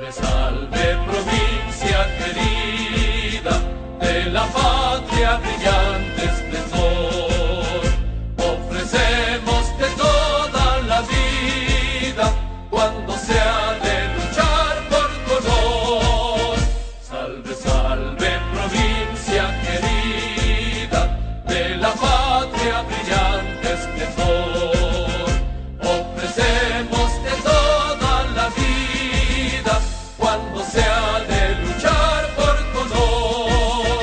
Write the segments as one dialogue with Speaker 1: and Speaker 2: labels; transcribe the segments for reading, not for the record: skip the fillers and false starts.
Speaker 1: Salve, salve, provincia querida, de la patria brillante esplendor. Ofrecemos de toda la vida, cuando se ha de luchar por tu honor. Salve, salve, provincia querida, de la patria brillante esplendor. Ofrecemos de toda la vida, cuando se ha de luchar por tu honor.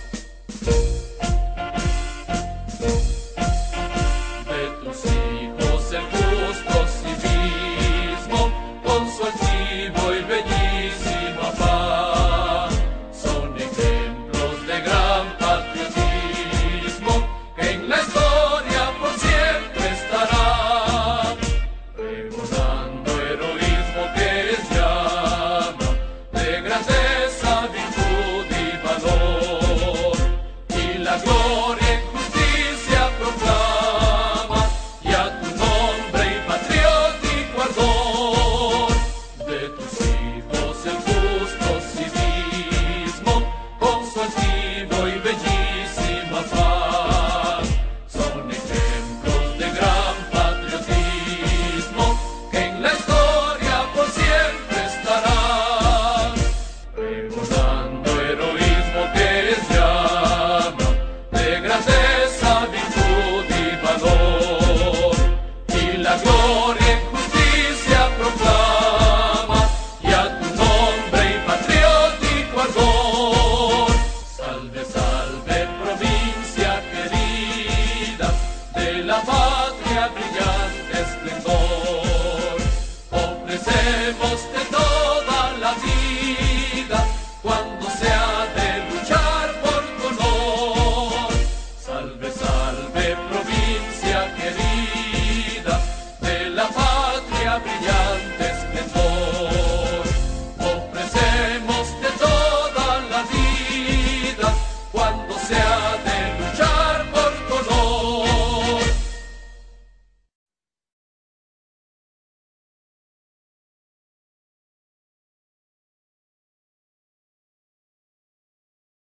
Speaker 1: De tus hijos el justo civismo, con su altivo y bellísimo afán, son ejemplos de gran patriotismo, que en la historia por siempre estarán, pregonando heroísmo que es llama de grandeza, virtud y valor, y la gloria en justicia proclama, y a tu nombre y patriótico ardor. De tus hijos el justo civismo, con su altivo y bellísimo afán, son ejemplos de gran patriotismo, que en la historia por siempre estarán, pregonando heroísmo que es llama de grandeza, virtud y valor, y la gloria en justicia proclama, y a tu nombre y patriótico ardor. Salve, salve, provincia querida, de la patria brillante